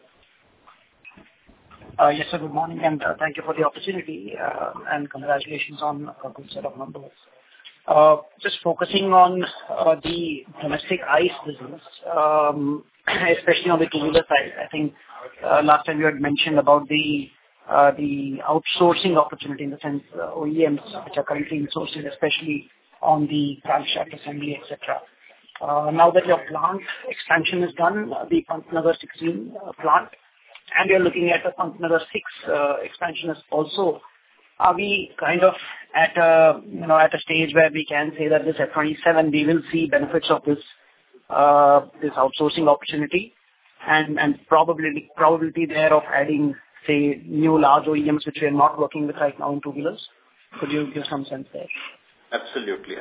Speaker 9: Yes, sir. Good morning, and thank you for the opportunity, and congratulations on a good set of numbers. Just focusing on the domestic ICE business, especially on the two-wheeler side. I think last time you had mentioned about the outsourcing opportunity, in the sense OEMs which are currently insourcing, especially on the crankshaft assembly, etc. Now that your plant expansion is done, the Pantnagar 16 plant, and you're looking at the Pantnagar 6 expansion is also, are we kind of at a stage where we can say that this F27 we will see benefits of this outsourcing opportunity, and probability there of adding, say, new large OEMs which we are not working with right now in two-wheelers? Could you give some sense there?
Speaker 6: Absolutely.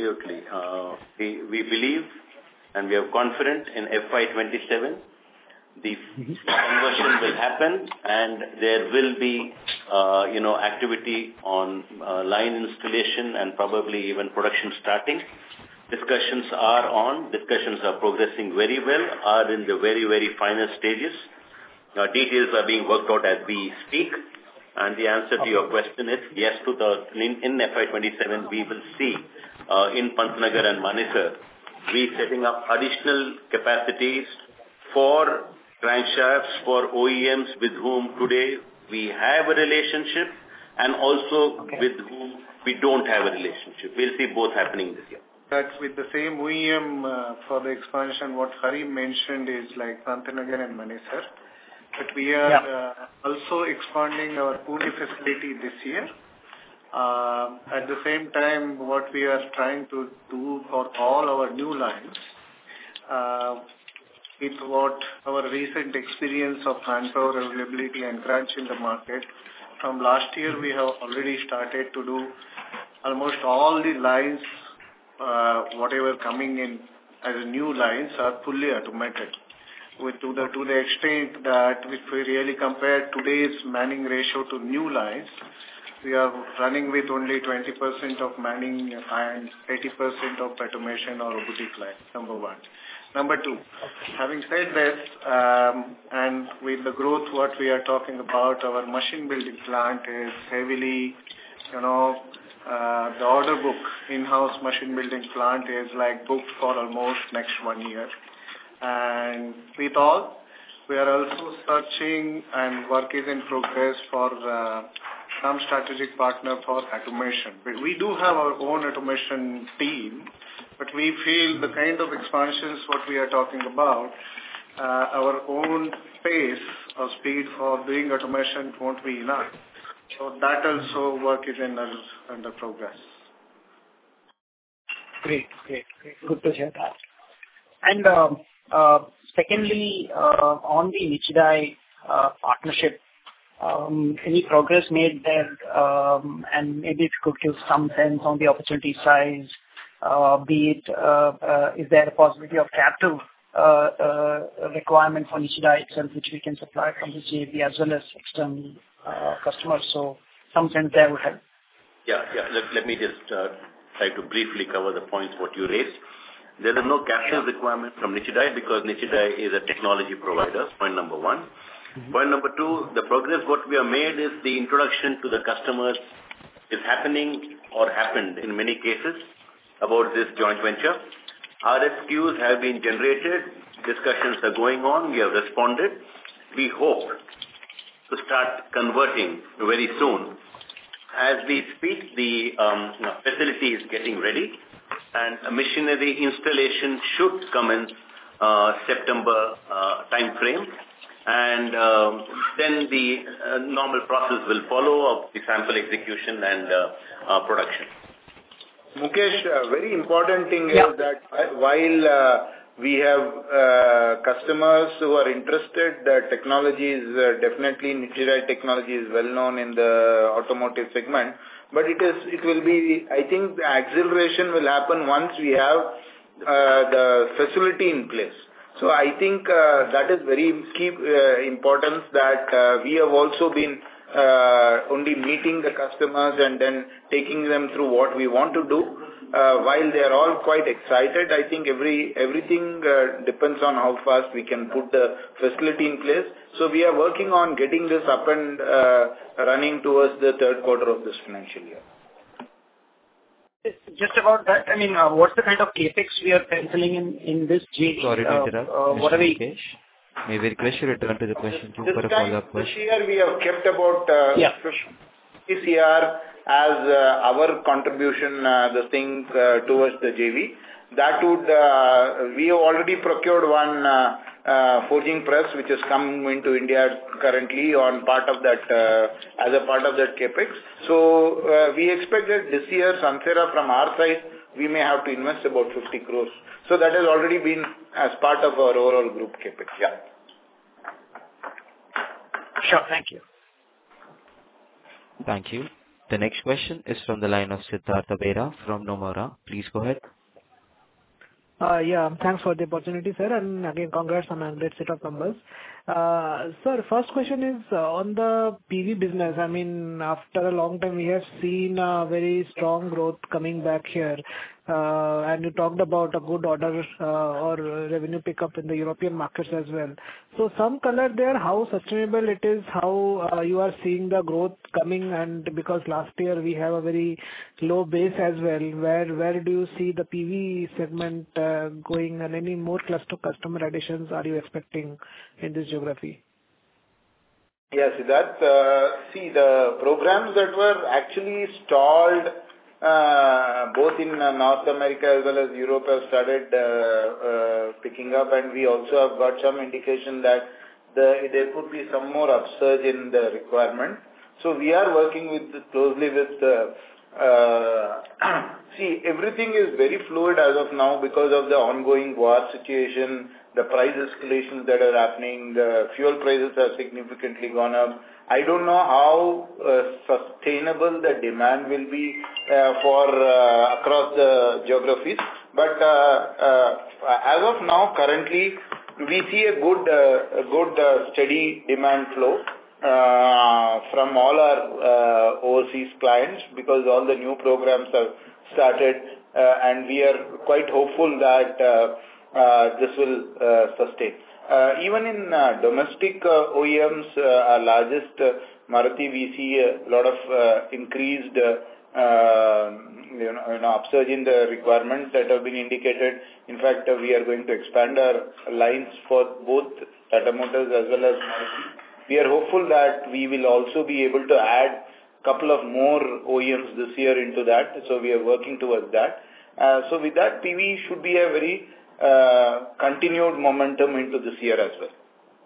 Speaker 6: We believe and we are confident in FY27 the conversion will happen, and there will be activity on line installation and probably even production starting. Discussions are progressing very well, are in the very, very final stages. Details are being worked out as we speak. And the answer to your question is yes. In FY27 we will see in Pantnagar and Manesar we setting up additional capacities for crankshafts for OEMs with whom today we have a relationship, and also with whom we don't have a relationship. We'll see both happening this year.
Speaker 10: That's with the same OEM for the expansion. What Hari mentioned is like Pantnagar and Manesar. But we are also expanding our Pune facility this year. At the same time, what we are trying to do for all our new lines, with what our recent experience of manpower availability and crunch in the market, from last year we have already started to do almost all the lines, whatever coming in as new lines are fully automated. To the extent that if we really compare today's manning ratio to new lines, we are running with only 20% of manning and 80% of automation or robotic line, number one. Number two, having said this, and with the growth what we are talking about, our machine building plant is heavily, the order book, in-house machine building plant is like booked for almost next 1 year. And with all, we are also searching, and work is in progress for some strategic partner for automation. We do have our own automation team, but we feel the kind of expansions what we are talking about, our own pace or speed for doing automation won't be enough. So that also work is under progress.
Speaker 9: Great. Good to hear that. And secondly, on the Nichidai partnership, any progress made there? And maybe if you could give some sense on the opportunity size, be it, is there a possibility of captive requirement for Nichidai itself, which we can supply from the JV as well as external customers? So some sense there would help.
Speaker 6: Yeah. Let me just try to briefly cover the points what you raised. There is no captive requirement from Nichidai because Nichidai is a technology provider, point number one. Mm-hmm. Point number two, the progress what we have made is the introduction to the customers is happening or happened in many cases about this joint venture. RFQs have been generated, discussions are going on, we have responded. We hope to start converting very soon. As we speak, the facility is getting ready, and machinery installation should come in September time frame, and then the normal process will follow of the sample execution and production.
Speaker 2: Mukesh, very important thing is that while we have customers who are interested, the technology is definitely Nichidai technology is well known in the automotive segment, but it will be, I think the acceleration will happen once we have the facility in place. So I think that is very key importance that we have also been only meeting the customers and then taking them through what we want to do. While they are all quite excited, I think everything depends on how fast we can put the facility in place. So we are working on getting this up and running towards the third quarter of this financial year.
Speaker 9: Just about that, I mean, what's the kind of capex we are penciling in this JV?
Speaker 1: Sorry to interrupt.
Speaker 9: What are we?
Speaker 1: Mukesh, may we request you return to the question queue for a follow-up question?
Speaker 2: This year we have kept about 50 CR as our contribution, towards the JV. That would, we have already procured one forging press which has come into India currently on part of that, as a part of that capex. So we expect that this year, Sansera from our side, we may have to invest about 50 crores. So that has already been as part of our overall group capex. Yeah.
Speaker 9: Sure, thank you.
Speaker 1: Thank you. The next question is from the line of Siddhartha Bera from Nomura. Please go ahead.
Speaker 11: Yeah, thanks for the opportunity, sir, and again, congrats on a great set of numbers. Sir, first question is on the PV business. I mean, after a long time, we have seen a very strong growth coming back here. And you talked about a good order or revenue pickup in the European markets as well. So some color there, how sustainable it is, how you are seeing the growth coming, and because last year we have a very low base as well, where do you see the PV segment going, and any more customer additions are you expecting in this geography?
Speaker 2: Yes, see, the programs that were actually stalled both in North America as well as Europe have started picking up, and we also have got some indication that there could be some more upsurge in the requirement. So we are working closely with see, everything is very fluid as of now because of the ongoing war situation, the price escalations that are happening, the fuel prices have significantly gone up. I don't know how sustainable the demand will be for across the geographies, but as of now, currently, we see a good steady demand flow from all our overseas clients because all the new programs have started, and we are quite hopeful that this will sustain. Even in domestic OEMs, our largest Maruti, we see a lot of increased upsurge in the requirements that have been indicated. In fact, we are going to expand our lines for both Tata Motors as well as Maruti. We are hopeful that we will also be able to add a couple of more OEMs this year into that. So we are working towards that. So with that, PV should be a very continued momentum into this year as well.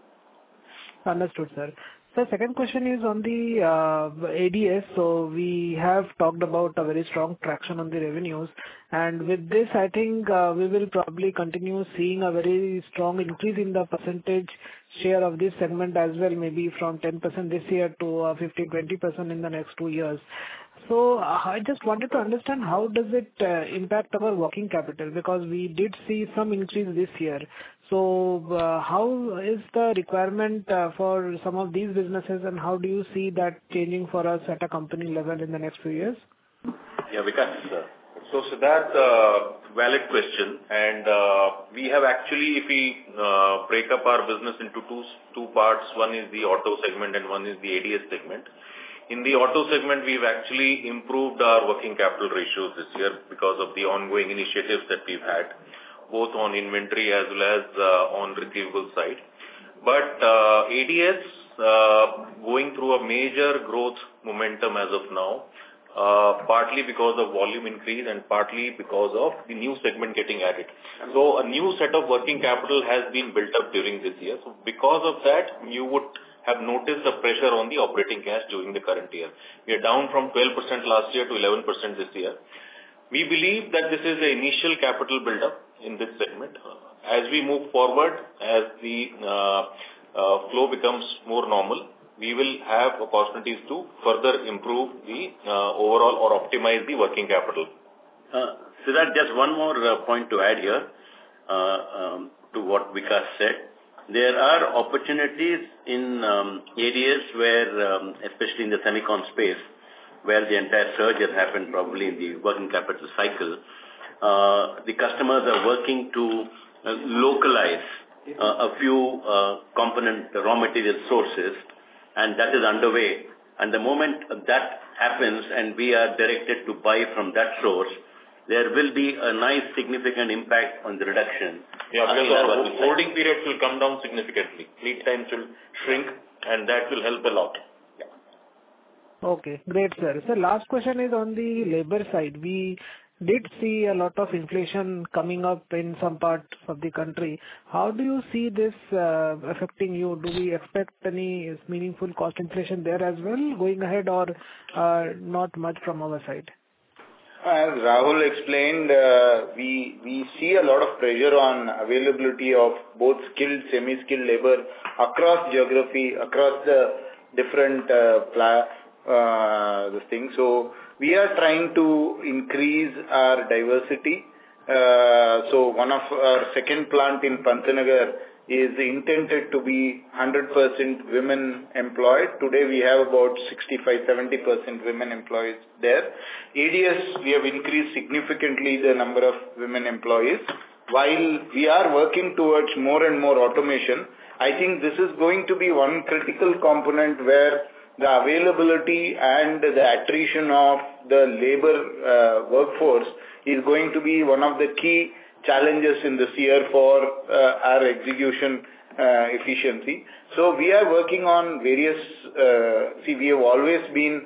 Speaker 11: Understood, sir. So second question is on the ADS. So we have talked about a very strong traction on the revenues, and with this, I think we will probably continue seeing a very strong increase in the percentage share of this segment as well, maybe from 10% this year to 15-20% in the next 2 years. So I just wanted to understand how does it impact our working capital, because we did see some increase this year. So how is the requirement for some of these businesses, and how do you see that changing for us at a company level in the next few years?
Speaker 3: Yeah, Vikas. So that's valid question, and we have actually, if we break up our business into two parts, one is the auto segment and one is the ADS segment. In the auto segment, we've actually improved our working capital ratios this year because of the ongoing initiatives that we've had, both on inventory as well as on receivable side. But ADS going through a major growth momentum as of now, partly because of volume increase and partly because of the new segment getting added. So a new set of working capital has been built up during this year. So because of that, you would have noticed the pressure on the operating cash during the current year. We are down from 12% last year to 11% this year. We believe that this is the initial capital buildup in this segment. As we move forward, as the flow becomes more normal, we will have opportunities to further improve the overall or optimize the working capital.
Speaker 6: So that just one more point to add here to what Vikas said. There are opportunities in areas where, especially in the semicon space, where the entire surge has happened probably in the working capital cycle. The customers are working to localize a few component raw material sources, and that is underway. And the moment that happens and we are directed to buy from that source, there will be a nice significant impact on the reduction.
Speaker 3: Yeah, because our holding periods will come down significantly. Lead times will shrink, and that will help a lot.
Speaker 11: Okay, great, sir. So last question is on the labor side. We did see a lot of inflation coming up in some parts of the country. How do you see this affecting you? Do we expect any meaningful cost inflation there as well going ahead, or not much from our side?
Speaker 2: As Rahul explained, we see a lot of pressure on availability of both skilled, semi-skilled labor across geography, across the different things. So we are trying to increase our diversity. So one of our second plant in Pantnagar is intended to be 100% women employed. Today we have about 65-70% women employees there. ADS, we have increased significantly the number of women employees. While we are working towards more and more automation, I think this is going to be one critical component where the availability and the attrition of the labor workforce is going to be one of the key challenges in this year for our execution efficiency. So we are working on various, we have always been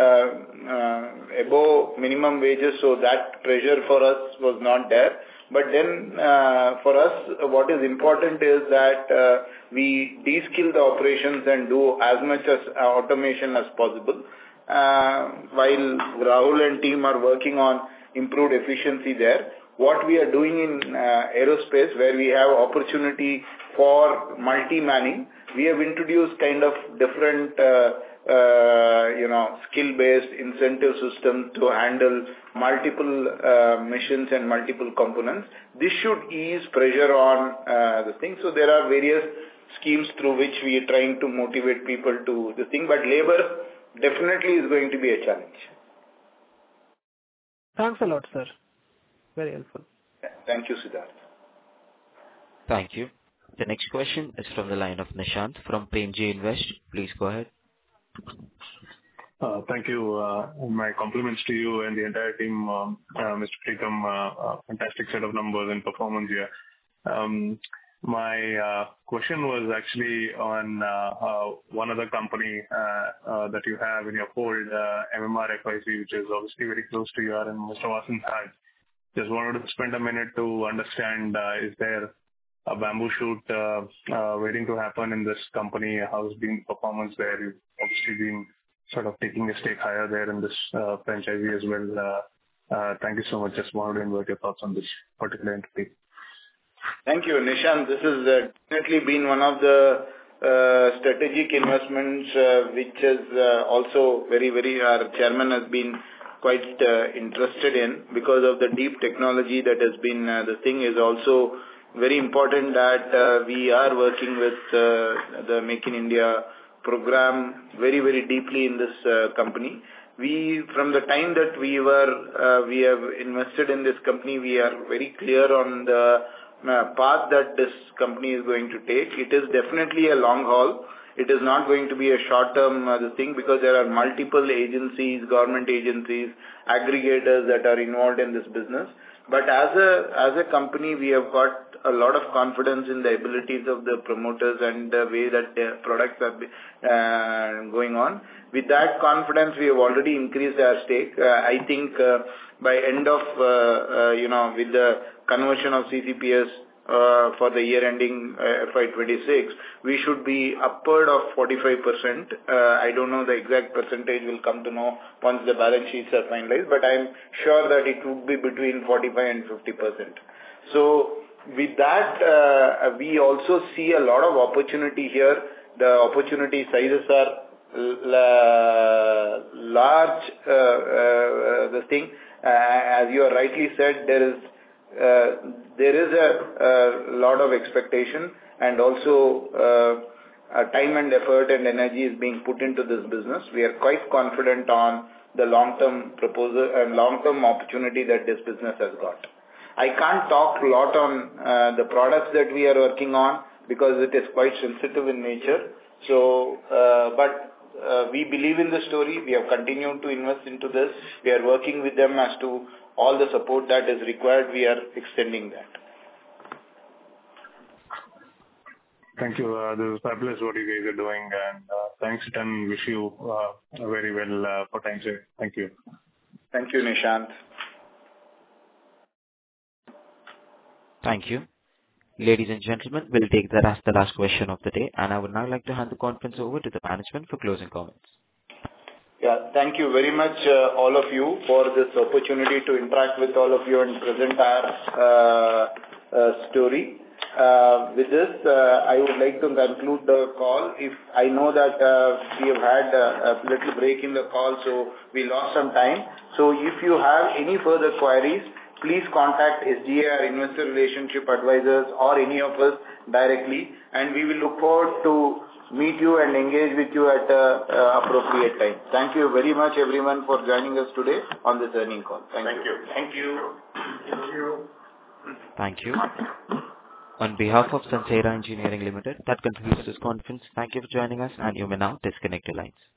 Speaker 2: above minimum wages, so that pressure for us was not there. But then for us, what is important is that we de-skill the operations and do as much as automation as possible. While Rahul and team are working on improved efficiency there, what we are doing in aerospace, where we have opportunity for multi-manning, we have introduced kind of different skill-based incentive system to handle multiple missions and multiple components. This should ease pressure on the thing. So there are various schemes through which we are trying to motivate people to the thing, but labor definitely is going to be a challenge.
Speaker 11: Thanks a lot, sir. Very helpful.
Speaker 2: Thank you, Siddharth.
Speaker 1: Thank you. The next question is from the line of Nishant from Premji Invest. Please go ahead.
Speaker 12: Thank you. My compliments to you and the entire team, Mr. Preetham. Fantastic set of numbers and performance here. My question was actually on one other company that you have in your fold, MMR FIC, which is obviously very close to you and Mr. Vasan's heart. Just wanted to spend a minute to understand, is there a bamboo shoot waiting to happen in this company? How's been performance there? You've obviously been sort of taking a stake higher there in this franchisee as well. Thank you so much. Just wanted to invite your thoughts on this particular entity.
Speaker 2: Thank you, Nishant. This has definitely been one of the strategic investments which is also our chairman has been quite interested in, because of the deep technology that has been the thing is also very important that we are working with the Make in India program very, very deeply in this company. From the time that we have invested in this company, we are very clear on the path that this company is going to take. It is definitely a long haul. It is not going to be a short-term thing, because there are multiple agencies, government agencies, aggregators that are involved in this business. But as a company, we have got a lot of confidence in the abilities of the promoters and the way that their products are going on. With that confidence, we have already increased our stake. I think by end of, with the conversion of CCPS for the year ending FY26, we should be upward of 45%. I don't know the exact percentage, will come to know once the balance sheets are finalized, but I'm sure that it would be between 45 and 50%. So with that, we also see a lot of opportunity here. The opportunity sizes are large. As you have rightly said, there is there is a lot of expectation and also time and effort and energy is being put into this business. We are quite confident on the long-term proposal and long-term opportunity that this business has got. I can't talk a lot on the products that we are working on because it is quite sensitive in nature. So, but we believe in the story. We have continued to invest into this. We are working with them as to all the support that is required. We are extending that.
Speaker 12: Thank you. This is fabulous what you guys are doing, and thanks and wish you very well for time saving. Thank you.
Speaker 2: Thank you, Nishant.
Speaker 1: Thank you. Ladies and gentlemen, we'll take that as the last question of the day, and I would now like to hand the conference over to the management for closing comments.
Speaker 2: Yeah, thank you very much, all of you, for this opportunity to interact with all of you and present our story. With this, I would like to conclude the call. If I know that we have had a little break in the call, so we lost some time. So if you have any further queries, please contact SGA, our Investor Relationship Advisors, or any of us directly, and we will look forward to meet you and engage with you at appropriate time. Thank you very much, everyone, for joining us today on this earnings call. Thank you.
Speaker 6: Thank you.
Speaker 2: Thank you.
Speaker 1: Thank you. On behalf of Sansera Engineering Limited, that concludes this conference. Thank you for joining us, and you may now disconnect your lines.